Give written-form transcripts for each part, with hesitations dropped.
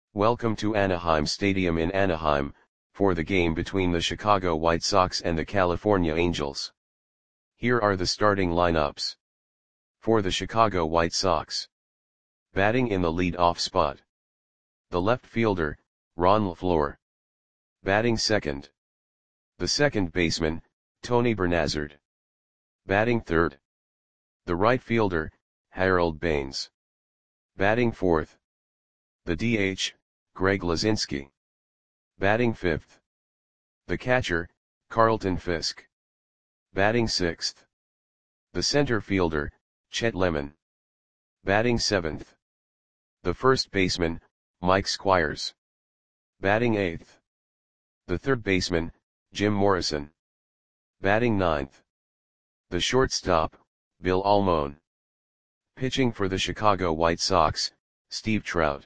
Welcome to Anaheim Stadium in Anaheim, for the game between the Chicago White Sox and the California Angels. Here are the starting lineups. For the Chicago White Sox. Batting in the lead-off spot. The left fielder, Ron LeFlore. Batting second. The second baseman, Tony Bernazard. Batting third. The right fielder, Harold Baines. Batting fourth. The DH, Greg Luzinski. Batting fifth. The catcher, Carlton Fisk. Batting sixth. The center fielder, Chet Lemon. Batting seventh. The first baseman, Mike Squires. Batting eighth. The third baseman, Jim Morrison. Batting ninth. The shortstop, Bill Almon. Pitching for the Chicago White Sox, Steve Trout.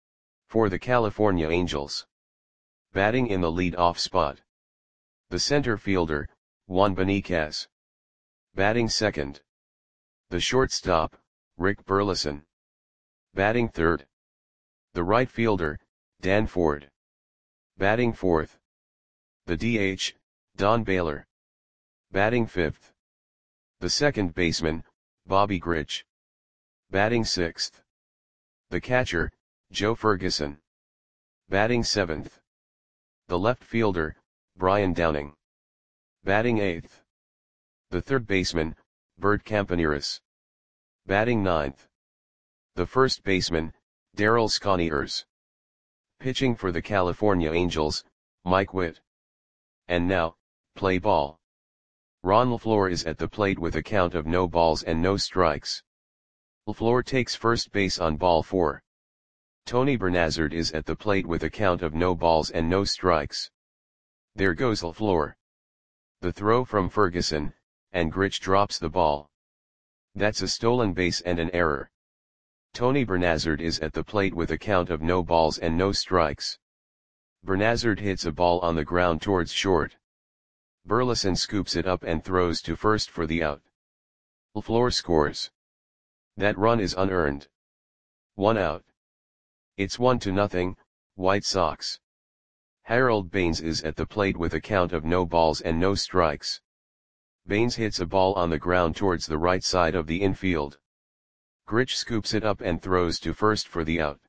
For the California Angels. Batting in the lead-off spot. The center fielder, Juan Beniquez. Batting second. The shortstop, Rick Burleson. Batting third. The right fielder, Dan Ford. Batting fourth. The DH, Don Baylor. Batting fifth. The second baseman, Bobby Grich. Batting sixth. The catcher, Joe Ferguson. Batting seventh. The left fielder, Brian Downing. Batting eighth. The third baseman, Bert Campaneris. Batting ninth. The first baseman, Darryl Sconiers. Pitching for the California Angels, Mike Witt. And now, play ball. Ron LeFlore is at the plate with a count of no balls and no strikes. LeFlore takes first base on ball 4. Tony Bernazard is at the plate with a count of no balls and no strikes. There goes LeFlore. The throw from Ferguson, and Grich drops the ball. That's a stolen base and an error. Tony Bernazard is at the plate with a count of no balls and no strikes. Bernazard hits a ball on the ground towards short. Burleson scoops it up and throws to first for the out. LeFlore scores. That run is unearned. 1 out. It's 1-0, White Sox. Harold Baines is at the plate with a count of no balls and no strikes. Baines hits a ball on the ground towards the right side of the infield. Grich scoops it up and throws to first for the out.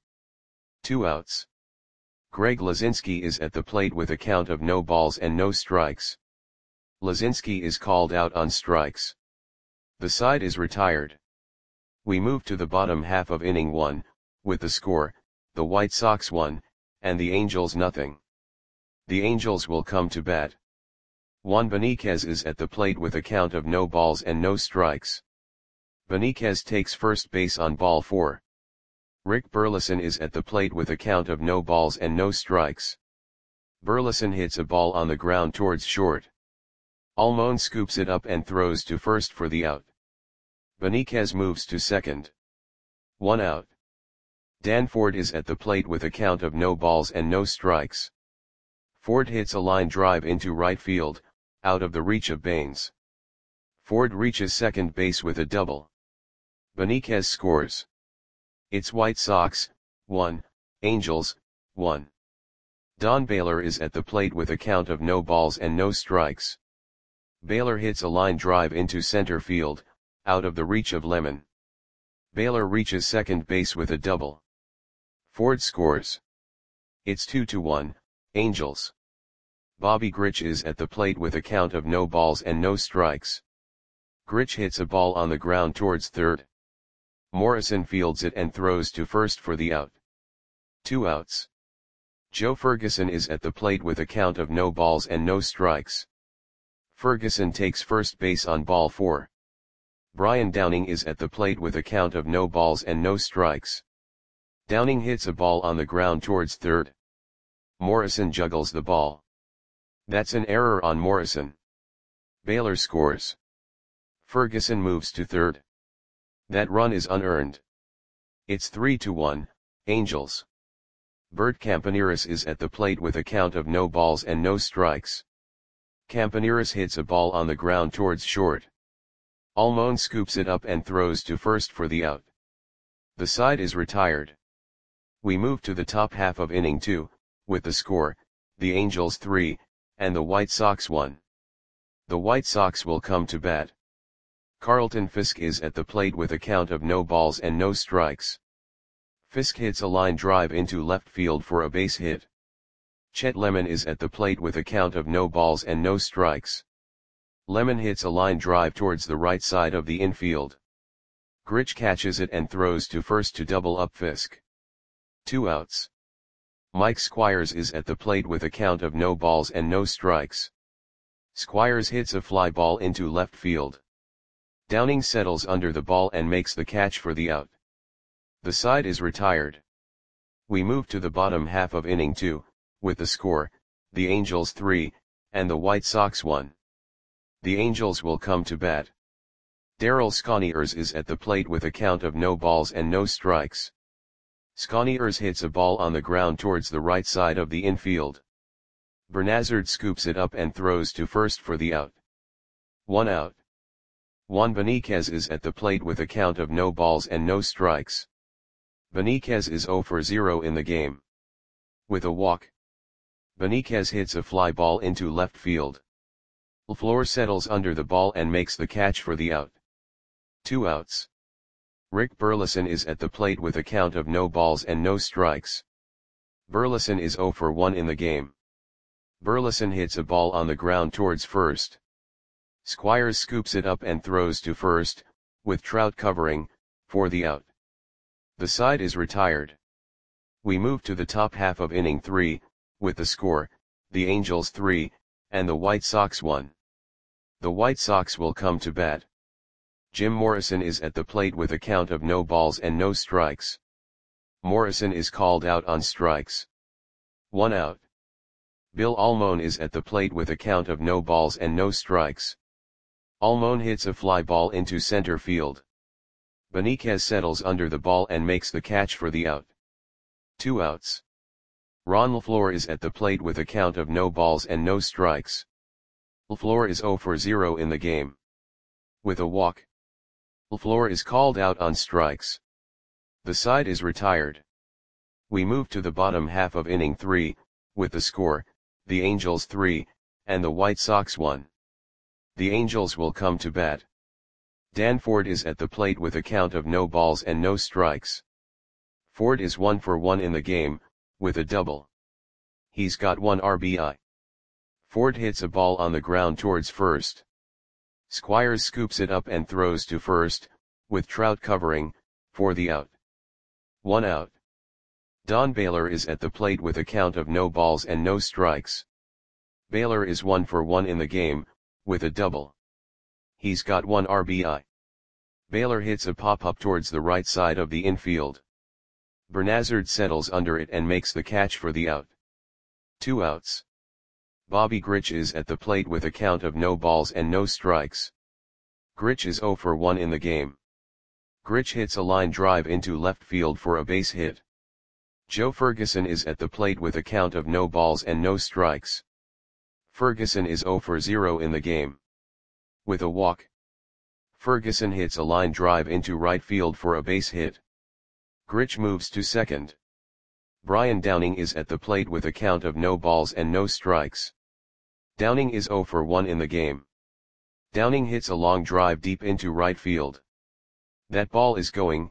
2 outs. Greg Luzinski is at the plate with a count of no balls and no strikes. Luzinski is called out on strikes. The side is retired. We move to the bottom half of inning 1, with the score, the White Sox 1, and the Angels 0. The Angels will come to bat. Juan Beniquez is at the plate with a count of no balls and no strikes. Beniquez takes first base on ball 4. Rick Burleson is at the plate with a count of no balls and no strikes. Burleson hits a ball on the ground towards short. Almon scoops it up and throws to first for the out. Beniquez moves to second. 1 out. Dan Ford is at the plate with a count of no balls and no strikes. Ford hits a line drive into right field, out of the reach of Baines. Ford reaches second base with a double. Beniquez scores. It's White Sox 1, Angels 1. Don Baylor is at the plate with a count of no balls and no strikes. Baylor hits a line drive into center field, out of the reach of Lemon. Baylor reaches second base with a double. Ford scores. It's 2-1, Angels. Bobby Grich is at the plate with a count of no balls and no strikes. Grich hits a ball on the ground towards third. Morrison fields it and throws to first for the out. 2 outs. Joe Ferguson is at the plate with a count of no balls and no strikes. Ferguson takes first base on ball 4. Brian Downing is at the plate with a count of no balls and no strikes. Downing hits a ball on the ground towards third. Morrison juggles the ball. That's an error on Morrison. Baylor scores. Ferguson moves to third. That run is unearned. It's 3-1, Angels. Bert Campaneris is at the plate with a count of no balls and no strikes. Campaneris hits a ball on the ground towards short. Almon scoops it up and throws to first for the out. The side is retired. We move to the top half of inning 2, with the score, the Angels 3, and the White Sox 1. The White Sox will come to bat. Carlton Fisk is at the plate with a count of no balls and no strikes. Fisk hits a line drive into left field for a base hit. Chet Lemon is at the plate with a count of no balls and no strikes. Lemon hits a line drive towards the right side of the infield. Grich catches it and throws to first to double up Fisk. 2 outs. Mike Squires is at the plate with a count of no balls and no strikes. Squires hits a fly ball into left field. Downing settles under the ball and makes the catch for the out. The side is retired. We move to the bottom half of inning 2, with the score, the Angels 3, and the White Sox 1. The Angels will come to bat. Darryl Sconiers is at the plate with a count of no balls and no strikes. Sconiers hits a ball on the ground towards the right side of the infield. Bernazard scoops it up and throws to first for the out. 1 out. Juan Beniquez is at the plate with a count of no balls and no strikes. Beniquez is 0 for 0 in the game. With a walk, Beniquez hits a fly ball into left field. LaFleur settles under the ball and makes the catch for the out. 2 outs. Rick Burleson is at the plate with a count of no balls and no strikes. Burleson is 0 for 1 in the game. Burleson hits a ball on the ground towards first. Squires scoops it up and throws to first, with Trout covering, for the out. The side is retired. We move to the top half of inning 3, with the score, the Angels 3, and the White Sox 1. The White Sox will come to bat. Jim Morrison is at the plate with a count of no balls and no strikes. Morrison is called out on strikes. 1 out. Bill Almon is at the plate with a count of no balls and no strikes. Almon hits a fly ball into center field. Beniquez settles under the ball and makes the catch for the out. 2 outs. Ron LaFleur is at the plate with a count of no balls and no strikes. LaFleur is 0 for 0 in the game. With a walk, LaFleur is called out on strikes. The side is retired. We move to the bottom half of inning 3, with the score, the Angels 3, and the White Sox 1. The Angels will come to bat. Dan Ford is at the plate with a count of no balls and no strikes. Ford is 1 for 1 in the game, with a double. He's got 1 RBI. Ford hits a ball on the ground towards first. Squires scoops it up and throws to first, with Trout covering, for the out. 1 out. Don Baylor is at the plate with a count of no balls and no strikes. Baylor is 1 for 1 in the game, with a double. He's got 1 RBI. Baylor hits a pop-up towards the right side of the infield. Bernazard settles under it and makes the catch for the out. 2 outs. Bobby Grich is at the plate with a count of no balls and no strikes. Grich is 0 for 1 in the game. Grich hits a line drive into left field for a base hit. Joe Ferguson is at the plate with a count of no balls and no strikes. Ferguson is 0 for 0 in the game. With a walk, Ferguson hits a line drive into right field for a base hit. Grich moves to second. Brian Downing is at the plate with a count of no balls and no strikes. Downing is 0 for 1 in the game. Downing hits a long drive deep into right field. That ball is gone.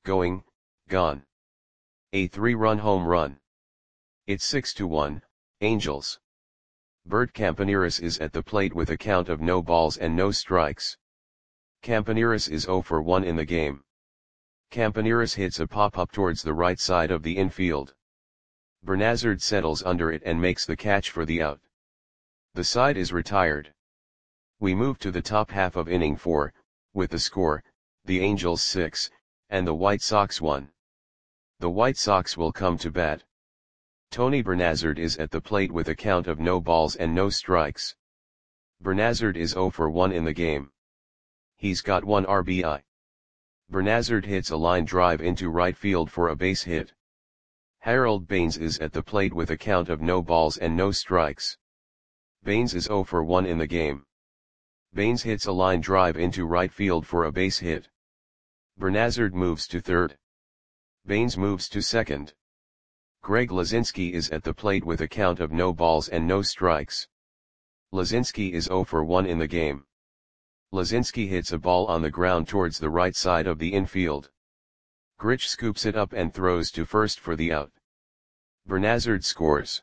A 3-run home run. It's 6-1, Angels. Bert Campaneris is at the plate with a count of no balls and no strikes. Campaneris is 0 for 1 in the game. Campaneris hits a pop-up towards the right side of the infield. Bernazard settles under it and makes the catch for the out. The side is retired. We move to the top half of inning 4, with the score, the Angels 6, and the White Sox 1. The White Sox will come to bat. Tony Bernazard is at the plate with a count of no balls and no strikes. Bernazard is 0 for 1 in the game. He's got 1 RBI. Bernazard hits a line drive into right field for a base hit. Harold Baines is at the plate with a count of no balls and no strikes. Baines is 0 for 1 in the game. Baines hits a line drive into right field for a base hit. Bernazard moves to third. Baines moves to second. Greg Lazinski is at the plate with a count of no balls and no strikes. Lazinski is 0 for 1 in the game. Lazinski hits a ball on the ground towards the right side of the infield. Grich scoops it up and throws to first for the out. Bernazard scores.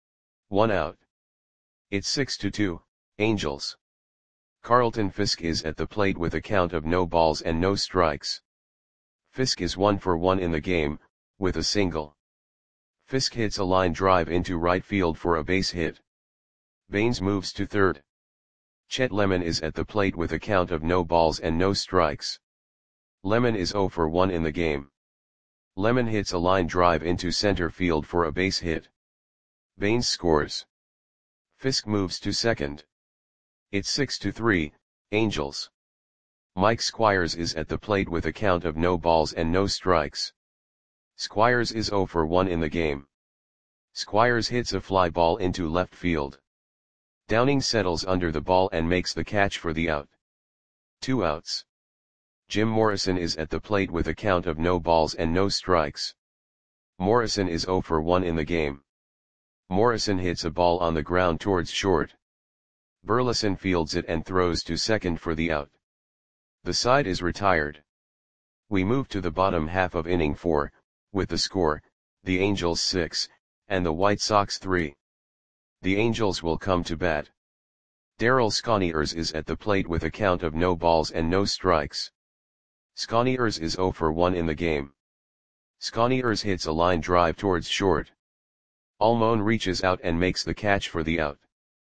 1 out. It's 6-2, Angels. Carlton Fisk is at the plate with a count of no balls and no strikes. Fisk is 1 for 1 in the game, with a single. Fisk hits a line drive into right field for a base hit. Baines moves to third. Chet Lemon is at the plate with a count of no balls and no strikes. Lemon is 0 for 1 in the game. Lemon hits a line drive into center field for a base hit. Baines scores. Fisk moves to second. It's 6-3, Angels. Mike Squires is at the plate with a count of no balls and no strikes. Squires is 0 for 1 in the game. Squires hits a fly ball into left field. Downing settles under the ball and makes the catch for the out. 2 outs. Jim Morrison is at the plate with a count of no balls and no strikes. Morrison is 0 for 1 in the game. Morrison hits a ball on the ground towards short. Burleson fields it and throws to second for the out. The side is retired. We move to the bottom half of inning 4, with the score, the Angels 6, and the White Sox 3. The Angels will come to bat. Darryl Sconiers is at the plate with a count of no balls and no strikes. Sconiers is 0 for 1 in the game. Sconiers hits a line drive towards short. Almon reaches out and makes the catch for the out.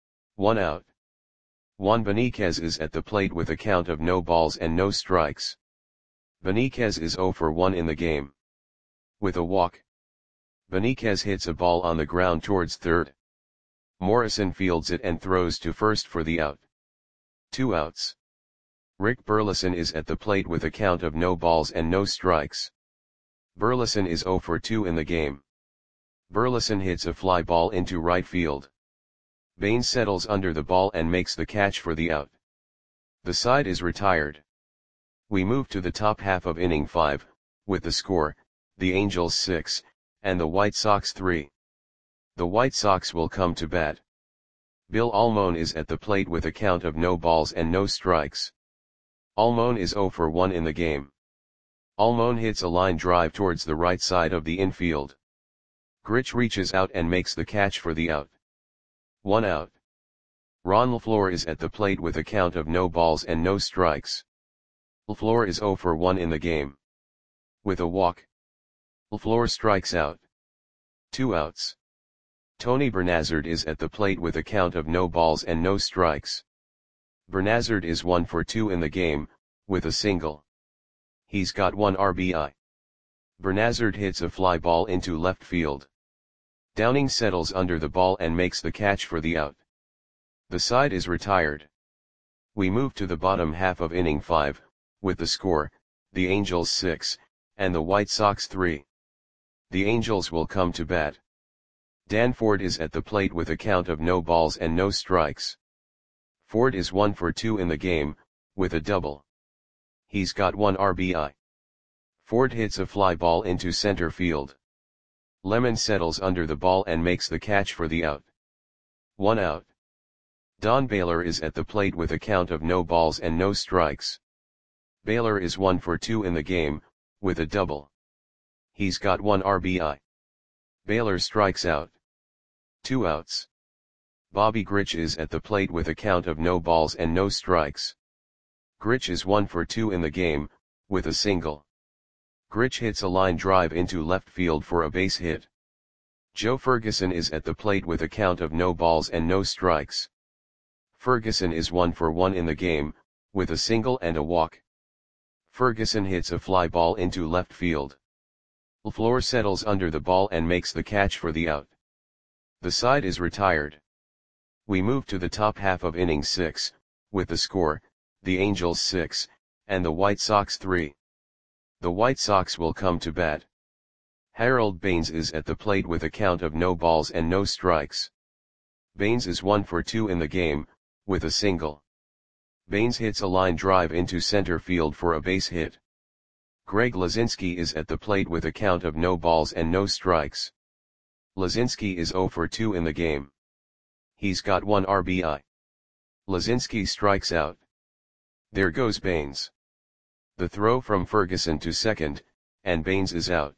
1 out. Juan Beniquez is at the plate with a count of no balls and no strikes. Beniquez is 0 for 1 in the game. With a walk. Beniquez hits a ball on the ground towards third. Morrison fields it and throws to first for the out. 2 outs. Rick Burleson is at the plate with a count of no balls and no strikes. Burleson is 0 for 2 in the game. Burleson hits a fly ball into right field. Baines settles under the ball and makes the catch for the out. The side is retired. We move to the top half of inning 5, with the score, the Angels 6, and the White Sox 3. The White Sox will come to bat. Bill Almon is at the plate with a count of no balls and no strikes. Almon is 0 for 1 in the game. Almon hits a line drive towards the right side of the infield. Grich reaches out and makes the catch for the out. 1 out. Ron LaFleur is at the plate with a count of no balls and no strikes. LaFleur is 0 for 1 in the game. With a walk. LaFleur strikes out. 2 outs. Tony Bernazard is at the plate with a count of no balls and no strikes. Bernazard is 1 for 2 in the game, with a single. He's got 1 RBI. Bernazard hits a fly ball into left field. Downing settles under the ball and makes the catch for the out. The side is retired. We move to the bottom half of inning 5, with the score, the Angels 6, and the White Sox 3. The Angels will come to bat. Dan Ford is at the plate with a count of no balls and no strikes. Ford is 1 for 2 in the game, with a double. He's got 1 RBI. Ford hits a fly ball into center field. Lemon settles under the ball and makes the catch for the out. 1 out. Don Baylor is at the plate with a count of no balls and no strikes. Baylor is 1 for 2 in the game, with a double. He's got 1 RBI. Baylor strikes out. 2 outs. Bobby Grich is at the plate with a count of no balls and no strikes. Grich is 1 for 2 in the game, with a single. Grich hits a line drive into left field for a base hit. Joe Ferguson is at the plate with a count of no balls and no strikes. Ferguson is 1 for 1 in the game, with a single and a walk. Ferguson hits a fly ball into left field. LaFleur settles under the ball and makes the catch for the out. The side is retired. We move to the top half of inning 6, with the score, the Angels 6, and the White Sox 3. The White Sox will come to bat. Harold Baines is at the plate with a count of no balls and no strikes. Baines is 1 for 2 in the game, with a single. Baines hits a line drive into center field for a base hit. Greg Lazinski is at the plate with a count of no balls and no strikes. Lazinski is 0 for 2 in the game. He's got 1 RBI. Lazinski strikes out. There goes Baines. The throw from Ferguson to second, and Baines is out.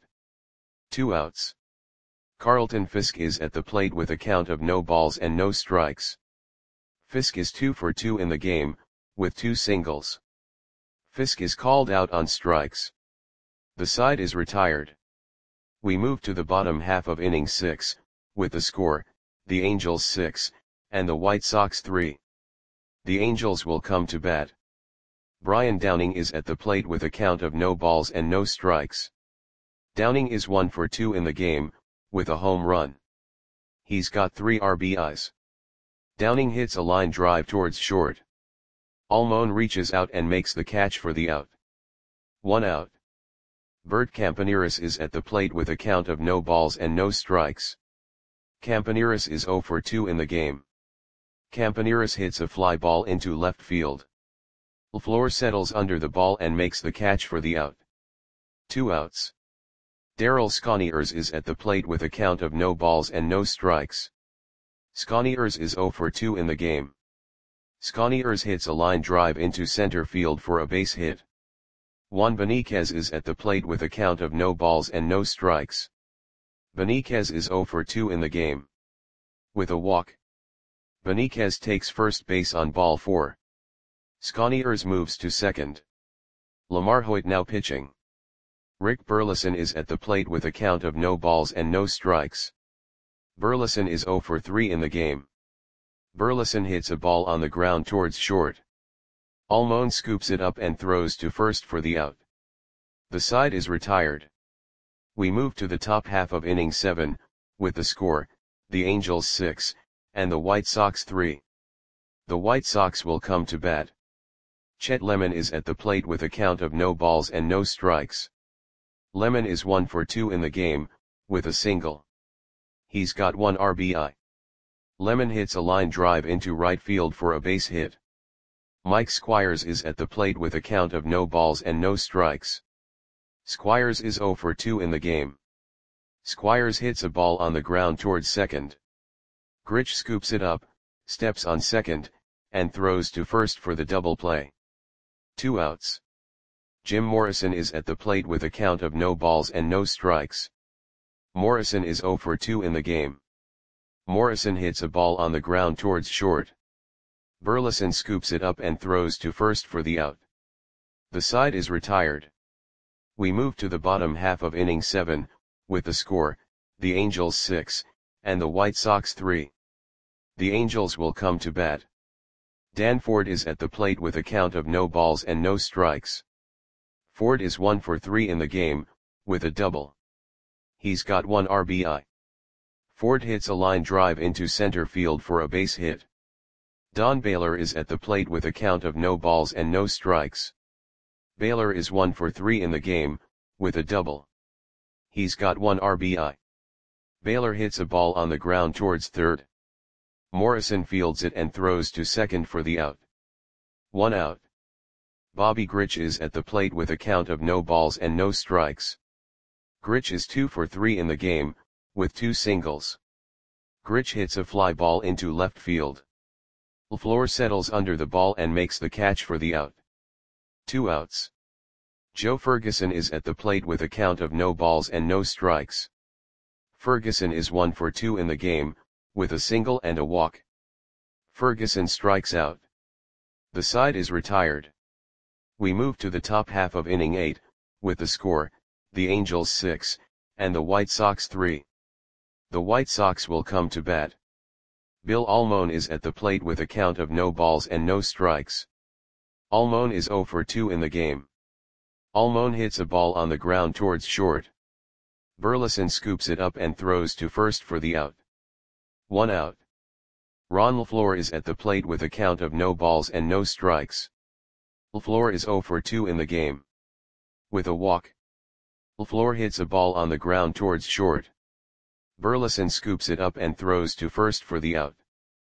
2 outs. Carlton Fisk is at the plate with a count of no balls and no strikes. Fisk is 2 for 2 in the game, with 2 singles. Fisk is called out on strikes. The side is retired. We move to the bottom half of inning 6, with the score, the Angels 6, and the White Sox 3. The Angels will come to bat. Brian Downing is at the plate with a count of no balls and no strikes. Downing is 1 for 2 in the game, with a home run. He's got 3 RBIs. Downing hits a line drive towards short. Almon reaches out and makes the catch for the out. 1 out. Bert Campaneris is at the plate with a count of no balls and no strikes. Campaneris is 0 for 2 in the game. Campaneris hits a fly ball into left field. LaFleur settles under the ball and makes the catch for the out. 2 outs. Darryl Sconiers is at the plate with a count of no balls and no strikes. Sconiers is 0 for 2 in the game. Sconiers hits a line drive into center field for a base hit. Juan Beniquez is at the plate with a count of no balls and no strikes. Beniquez is 0 for 2 in the game. With a walk. Beniquez takes first base on ball 4. Sconiers moves to second. Lamar Hoyt now pitching. Rick Burleson is at the plate with a count of no balls and no strikes. Burleson is 0 for 3 in the game. Burleson hits a ball on the ground towards short. Almon scoops it up and throws to first for the out. The side is retired. We move to the top half of inning 7, with the score, the Angels 6, and the White Sox 3. The White Sox will come to bat. Chet Lemon is at the plate with a count of no balls and no strikes. Lemon is 1 for 2 in the game, with a single. He's got 1 RBI. Lemon hits a line drive into right field for a base hit. Mike Squires is at the plate with a count of no balls and no strikes. Squires is 0 for 2 in the game. Squires hits a ball on the ground towards second. Grich scoops it up, steps on second, and throws to first for the double play. 2 outs. Jim Morrison is at the plate with a count of no balls and no strikes. Morrison is 0 for 2 in the game. Morrison hits a ball on the ground towards short. Burleson scoops it up and throws to first for the out. The side is retired. We move to the bottom half of inning 7, with the score, the Angels 6, and the White Sox 3. The Angels will come to bat. Dan Ford is at the plate with a count of no balls and no strikes. Ford is 1 for 3 in the game, with a double. He's got 1 RBI. Ford hits a line drive into center field for a base hit. Don Baylor is at the plate with a count of no balls and no strikes. Baylor is 1 for 3 in the game, with a double. He's got 1 RBI. Baylor hits a ball on the ground towards third. Morrison fields it and throws to second for the out. 1 out. Bobby Grich is at the plate with a count of no balls and no strikes. Grich is 2 for 3 in the game, with 2 singles. Grich hits a fly ball into left field. LaFleur settles under the ball and makes the catch for the out. 2 outs. Joe Ferguson is at the plate with a count of no balls and no strikes. Ferguson is 1 for 2 in the game, with a single and a walk. Ferguson strikes out. The side is retired. We move to the top half of inning 8, with the score, the Angels 6, and the White Sox 3. The White Sox will come to bat. Bill Almon is at the plate with a count of no balls and no strikes. Almon is 0 for 2 in the game. Almon hits a ball on the ground towards short. Burleson scoops it up and throws to first for the out. 1 out. Ron LaFleur is at the plate with a count of no balls and no strikes. LaFleur is 0 for 2 in the game. With a walk. LaFleur hits a ball on the ground towards short. Burleson scoops it up and throws to first for the out.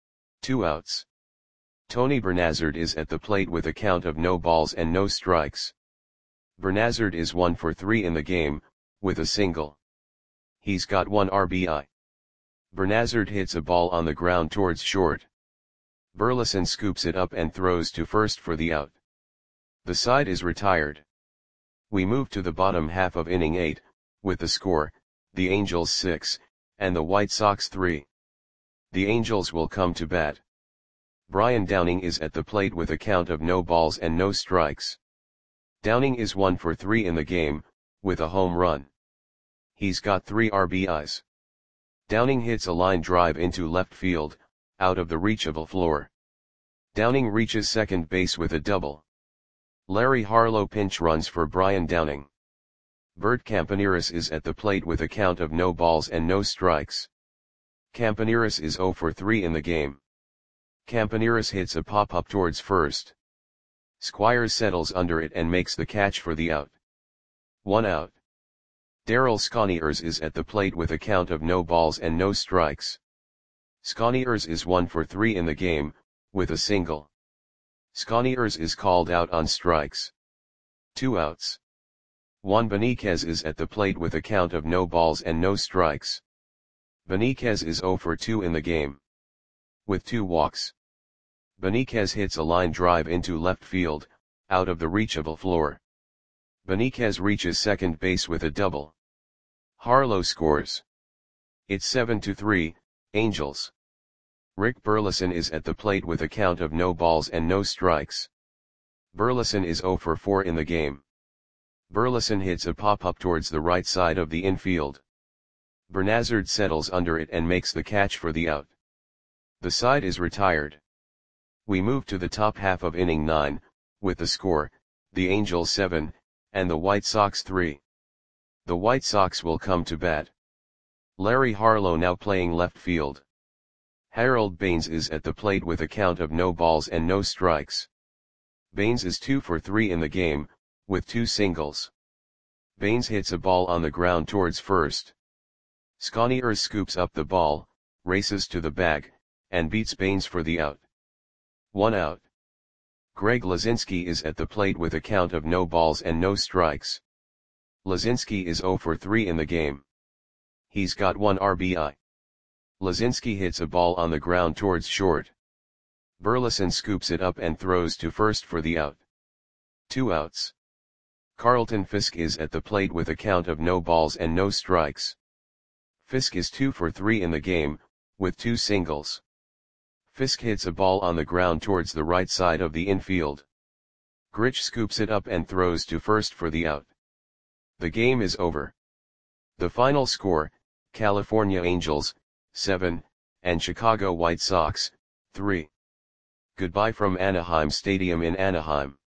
2 outs. Tony Bernazard is at the plate with a count of no balls and no strikes. Bernazard is 1 for 3 in the game, with a single. He's got 1 RBI. Bernazard hits a ball on the ground towards short. Burleson scoops it up and throws to first for the out. The side is retired. We move to the bottom half of inning 8, with the score, the Angels 6, and the White Sox 3. The Angels will come to bat. Brian Downing is at the plate with a count of no balls and no strikes. Downing is 1 for 3 in the game, with a home run. He's got 3 RBIs. Downing hits a line drive into left field, out of the reach of a floor. Downing reaches second base with a double. Larry Harlow pinch runs for Brian Downing. Bert Campaneris is at the plate with a count of no balls and no strikes. Campaneris is 0 for 3 in the game. Campaneris hits a pop-up towards first. Squires settles under it and makes the catch for the out. 1 out. Darryl Sconiers is at the plate with a count of no balls and no strikes. Sconiers is 1 for 3 in the game, with a single. Sconiers is called out on strikes. 2 outs. Juan Beniquez is at the plate with a count of no balls and no strikes. Beniquez is 0 for 2 in the game, with 2 walks. Beniquez hits a line drive into left field, out of the reach of a floor. Beniquez reaches second base with a double. Harlow scores. It's 7-3, Angels. Rick Burleson is at the plate with a count of no balls and no strikes. Burleson is 0 for 4 in the game. Burleson hits a pop-up towards the right side of the infield. Bernazard settles under it and makes the catch for the out. The side is retired. We move to the top half of inning 9, with the score, the Angels 7, and the White Sox 3. The White Sox will come to bat. Larry Harlow now playing left field. Harold Baines is at the plate with a count of no balls and no strikes. Baines is 2 for 3 in the game, with 2 singles. Baines hits a ball on the ground towards first. Sconiers scoops up the ball, races to the bag, and beats Baines for the out. 1 out. Greg Lazinski is at the plate with a count of no balls and no strikes. Lazinski is 0 for 3 in the game. He's got 1 RBI. Lazinski hits a ball on the ground towards short. Burleson scoops it up and throws to first for the out. 2 outs. Carlton Fisk is at the plate with a count of no balls and no strikes. Fisk is 2 for 3 in the game, with 2 singles. Fisk hits a ball on the ground towards the right side of the infield. Grich scoops it up and throws to first for the out. The game is over. The final score, California Angels, 7, and Chicago White Sox, 3. Goodbye from Anaheim Stadium in Anaheim.